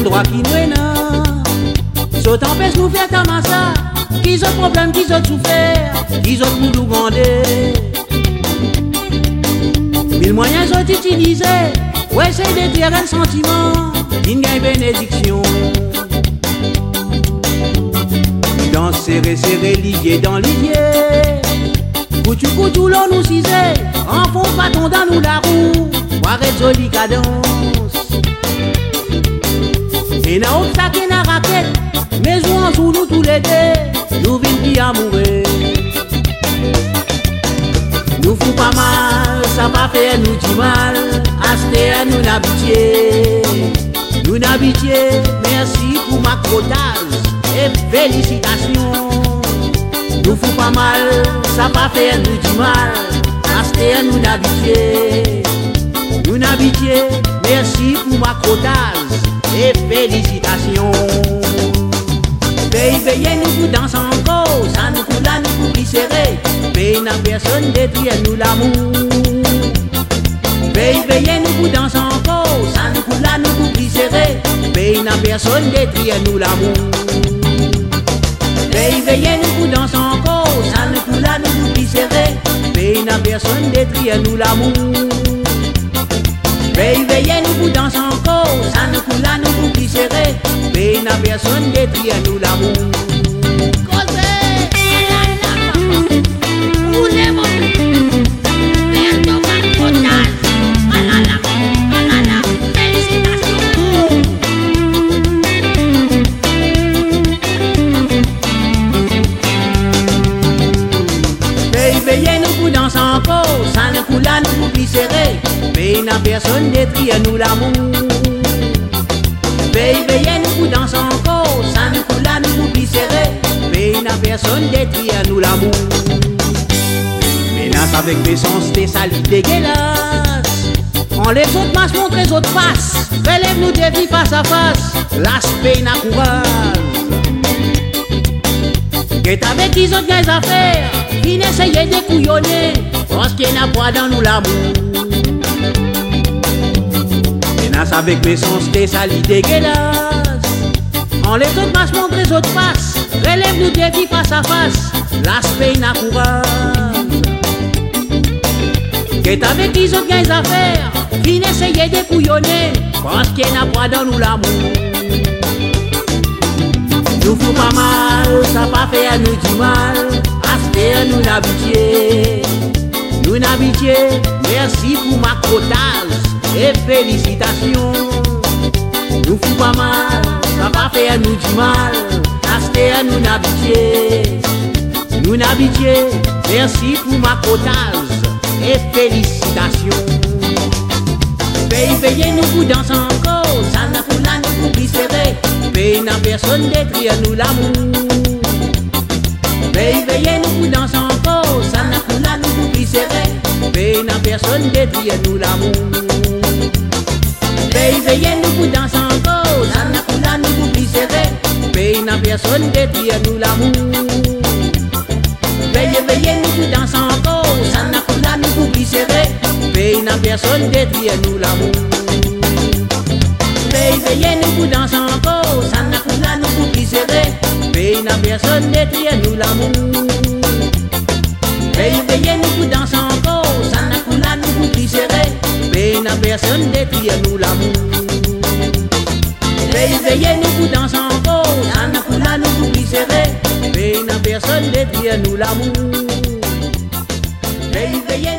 droit qui nous est non. Saut empêche nous faire tamassa. Qui ont problème, qui ont souffert, qui ont pour nous grandir. Mille moyens sont utilisés pour essayer de tirer un sentiment d'une bénédiction. Dans serré, lié dans l'idée. Coutou, l'on nous cisait, en fond bâton dans nous la roue, voir être jolie cadence. Et n'a obstacle, n'a raquette, mais jouons sous nous tous les deux, nous vîmes qui amourer. Nous fous pas mal, ça va faire nous du mal, acheter nous n'habitier. Nous n'habitier, merci pour ma crotage et félicitations. Nous fous pas mal, ça va faire nous du mal, acheter nous n'habitier. Nous n'habitier, merci pour ma crotage et félicitations. Veillez nous pour danser encore, ça nous coule là, nous pour glisser. Veillez n'a personne détruire nous l'amour. Veillez nous pour danser encore, ça nous coule là, nous pour glisser. Veillez n'a personne détruire nous l'amour. Veillez nous pour danser encore, ça nous coule là, nous pour glisser. Veillez n'a personne détruire nous l'amour. Veillez nous pour danser encore, ça nous coule là, nous pour glisser. Veillez n'a personne détruire nous l'amour. Veillez nous pour danser encore, ça ne coule là, nous pour glisser. Veillez n'a personne détruire nous l'amour. Veillez nous pour danser encore, ça ne coule là, nous pour glisser. Veillez n'a personne détruire nous l'amour. Menace avec méchanceté, sali dégueulasse. On les autres masses montrent les autres faces. Relève nous défis face à face, l'aspect n'a courage. Qu'est avec qui autres gains affaires, qui n'essayent de couillonner, parce qu'il n'a pas dans nous l'amour. Menace avec méchanceté, sali dégueulasse. On les autres masses montrent les autres faces. Relève nous défis face à face, l'aspect n'a courage. Qu'est avec qui autres gains affaires, qui n'essayent de couillonner, parce qu'il n'a pas dans nous l'amour. Nous fous pas mal, ça va faire nous du mal, acheter nous n'habitier. Nous n'habitier, merci pour ma crotage et félicitations. Nous fous pas mal, ça va faire nous du mal, acheter nous n'habitier. Nous n'habitier, merci pour ma crotage et félicitations. Veillez nous pour danser encore, ça n'a pour là nous pour glisser. Veillez n'a personne détruire nous l'amour. Veillez nous pour danser encore, ça n'a pour là nous pour glisser. Veillez n'a personne détruire nous l'amour. Veillez nous pour danser encore, ça n'a pour là nous pour glisser. Veillez n'a personne détruire nous l'amour. Veillez nous pour danser encore, ça n'a pour là nous pour glisser. Veillez n'a personne détruire nous l'amour. Veillez nous pour danser encore, ça n'a pour là nous pour glisser. Veillez n'a personne détruire nous l'amour. Veillez nous pour danser encore, ça n'a pour là nous pour glisser. Veillez n'a personne détruire nous l'amour. Veillez nous pour danser encore, ça n'a pour là nous pour glisser. Veillez n'a personne détruire nous l'amour. Veillez